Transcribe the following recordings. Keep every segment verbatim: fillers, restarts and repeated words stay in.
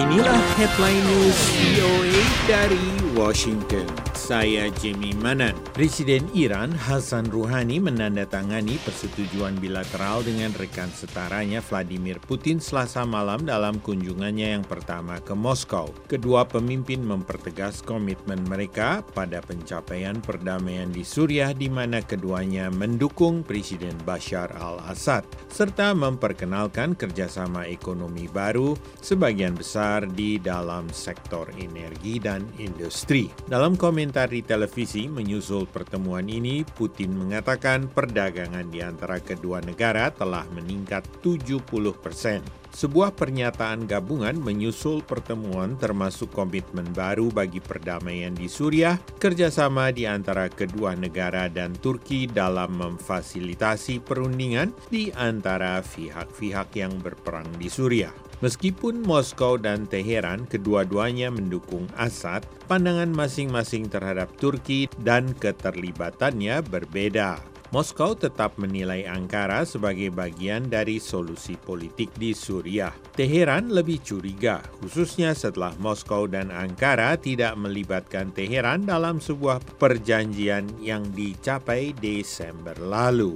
Inilah headline news V O A dari Washington. Saya Jimmy Manan. Presiden Iran Hassan Rouhani menandatangani persetujuan bilateral dengan rekan setaranya Vladimir Putin Selasa malam dalam kunjungannya yang pertama ke Moskow. Kedua pemimpin mempertegas komitmen mereka pada pencapaian perdamaian di Suriah di mana keduanya mendukung Presiden Bashar al-Assad serta memperkenalkan kerjasama ekonomi baru sebagian besar di dalam sektor energi dan industri. Dalam komentar di televisi menyusul pertemuan ini, Putin mengatakan perdagangan di antara kedua negara telah meningkat tujuh puluh persen. Sebuah pernyataan gabungan menyusul pertemuan termasuk komitmen baru bagi perdamaian di Suriah, kerjasama di antara kedua negara dan Turki dalam memfasilitasi perundingan di antara pihak-pihak yang berperang di Suriah. Meskipun Moskow dan Teheran kedua-duanya mendukung Assad, pandangan masing-masing terhadap Turki dan keterlibatannya berbeda. Moskow tetap menilai Ankara sebagai bagian dari solusi politik di Suriah. Teheran lebih curiga, khususnya setelah Moskow dan Ankara tidak melibatkan Teheran dalam sebuah perjanjian yang dicapai Desember lalu.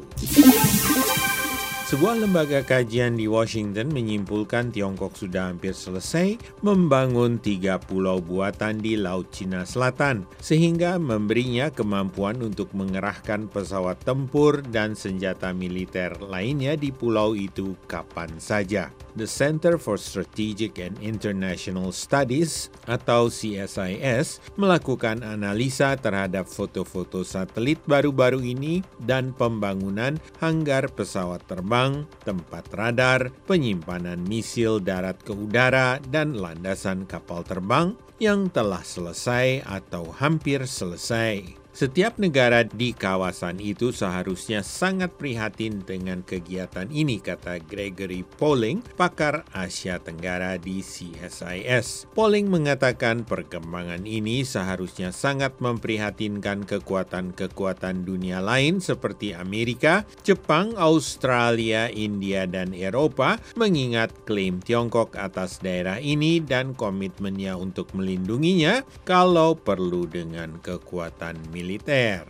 Sebuah lembaga kajian di Washington menyimpulkan Tiongkok sudah hampir selesai membangun tiga pulau buatan di Laut Cina Selatan, sehingga memberinya kemampuan untuk mengerahkan pesawat tempur dan senjata militer lainnya di pulau itu kapan saja. The Center for Strategic and International Studies atau C S I S melakukan analisa terhadap foto-foto satelit baru-baru ini dan pembangunan hanggar pesawat terbang, tempat radar, penyimpanan misil darat ke udara, dan landasan kapal terbang yang telah selesai atau hampir selesai. Setiap negara di kawasan itu seharusnya sangat prihatin dengan kegiatan ini, kata Gregory Poling, pakar Asia Tenggara di C S I S. Poling mengatakan perkembangan ini seharusnya sangat memprihatinkan kekuatan-kekuatan dunia lain seperti Amerika, Jepang, Australia, India, dan Eropa, mengingat klaim Tiongkok atas daerah ini dan komitmennya untuk melindunginya kalau perlu dengan kekuatan militer. Militer.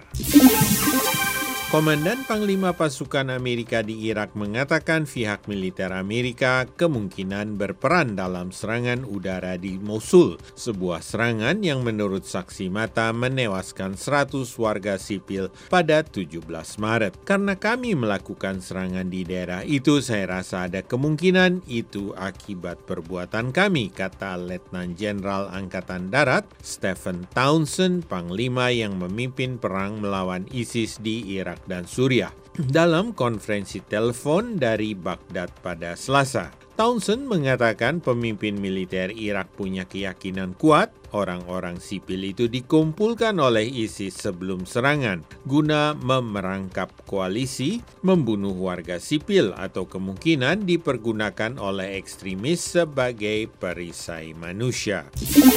Komandan Panglima Pasukan Amerika di Irak mengatakan pihak militer Amerika kemungkinan berperan dalam serangan udara di Mosul, sebuah serangan yang menurut saksi mata menewaskan seratus warga sipil pada tujuh belas Maret. Karena kami melakukan serangan di daerah itu, saya rasa ada kemungkinan itu akibat perbuatan kami, kata Letnan Jenderal Angkatan Darat Stephen Townsend, Panglima yang memimpin perang melawan ISIS di Irak dan Suriah. Dalam konferensi telepon dari Baghdad pada Selasa, Townsend mengatakan pemimpin militer Irak punya keyakinan kuat orang-orang sipil itu dikumpulkan oleh ISIS sebelum serangan guna memerangkap koalisi, membunuh warga sipil atau kemungkinan dipergunakan oleh ekstremis sebagai perisai manusia.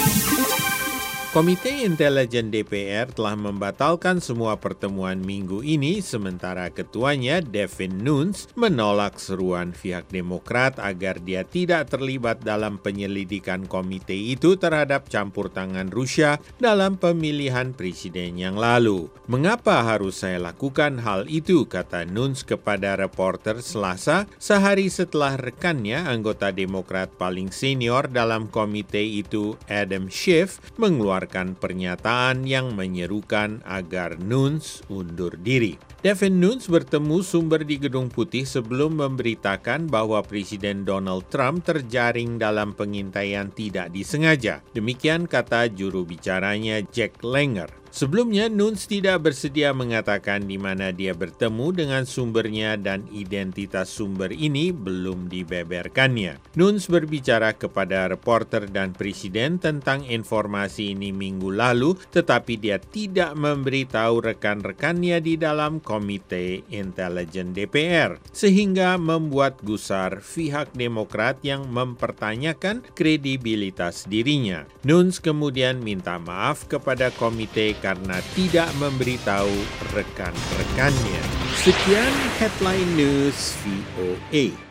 Komite Intelijen D P R telah membatalkan semua pertemuan minggu ini, sementara ketuanya Devin Nunes menolak seruan pihak Demokrat agar dia tidak terlibat dalam penyelidikan komite itu terhadap campur tangan Rusia dalam pemilihan presiden yang lalu. Mengapa harus saya lakukan hal itu, kata Nunes kepada reporter Selasa, sehari setelah rekannya, anggota Demokrat paling senior dalam komite itu, Adam Schiff, mengeluarkan pernyataan yang menyerukan agar Nunes undur diri. Devin Nunes bertemu sumber di Gedung Putih sebelum memberitakan bahwa Presiden Donald Trump terjaring dalam pengintaian tidak disengaja. Demikian kata juru bicaranya Jack Langer. Sebelumnya, Nunes tidak bersedia mengatakan di mana dia bertemu dengan sumbernya dan identitas sumber ini belum dibeberkannya. Nunes berbicara kepada reporter dan presiden tentang informasi ini minggu lalu, tetapi dia tidak memberitahu rekan-rekannya di dalam Komite Intelijen D P R, sehingga membuat gusar pihak Demokrat yang mempertanyakan kredibilitas dirinya. Nunes kemudian minta maaf kepada komite karena tidak memberitahu rekan-rekannya. Sekian headline news V O A.